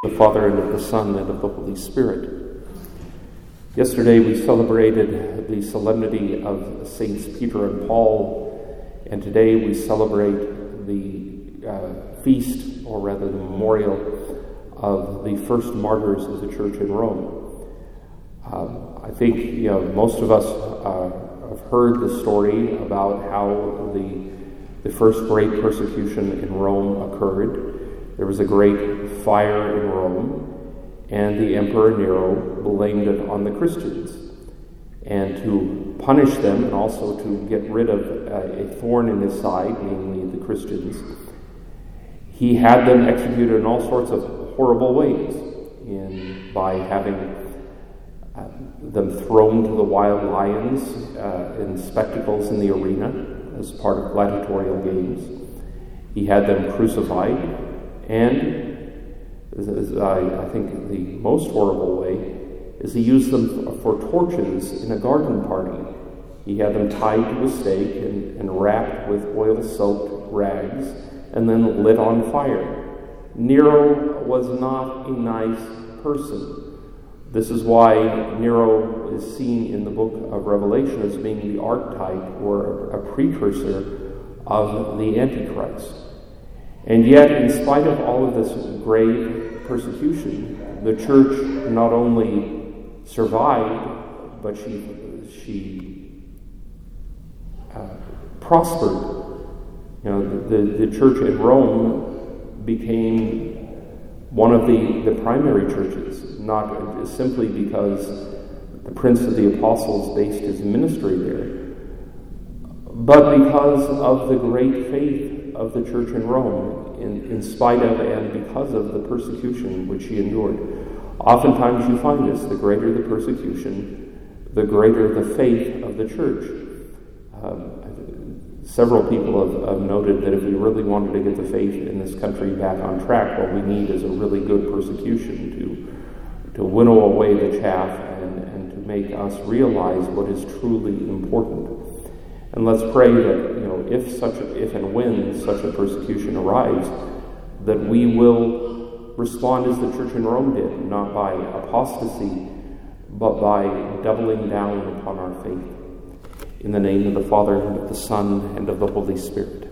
The Father, and of the Son, and of the Holy Spirit. Yesterday we celebrated the solemnity of Saints Peter and Paul, and today we celebrate the feast, or rather the memorial, of the first martyrs of the Church in Rome. I think most of us have heard the story about how the first great persecution in Rome occurred. There was a great fire in Rome, and the Emperor Nero blamed it on the Christians. And to punish them, and also to get rid of a thorn in his side, namely the Christians, he had them executed in all sorts of horrible ways, by having them thrown to the wild lions in spectacles in the arena as part of gladiatorial games. He had them crucified. And I think the most horrible way is he used them for torches in a garden party. He had them tied to a stake and wrapped with oil-soaked rags and then lit on fire. Nero was not a nice person. This is why Nero is seen in the book of Revelation as being the archetype or a precursor of the Antichrist. And yet, in spite of all of this grave persecution, the church not only survived, but she prospered. The church in Rome became one of the primary churches, not simply because the Prince of the Apostles based his ministry there, but because of the great faith of the church in Rome, in spite of and because of the persecution which she endured. Oftentimes you find this: the greater the persecution, the greater the faith of the church. Several people have noted that if we really wanted to get the faith in this country back on track, what we need is a really good persecution to winnow away the chaff and to make us realize what is truly important. And let's pray that, if and when such a persecution arrives, that we will respond as the church in Rome did, not by apostasy, but by doubling down upon our faith. In the name of the Father, and of the Son, and of the Holy Spirit.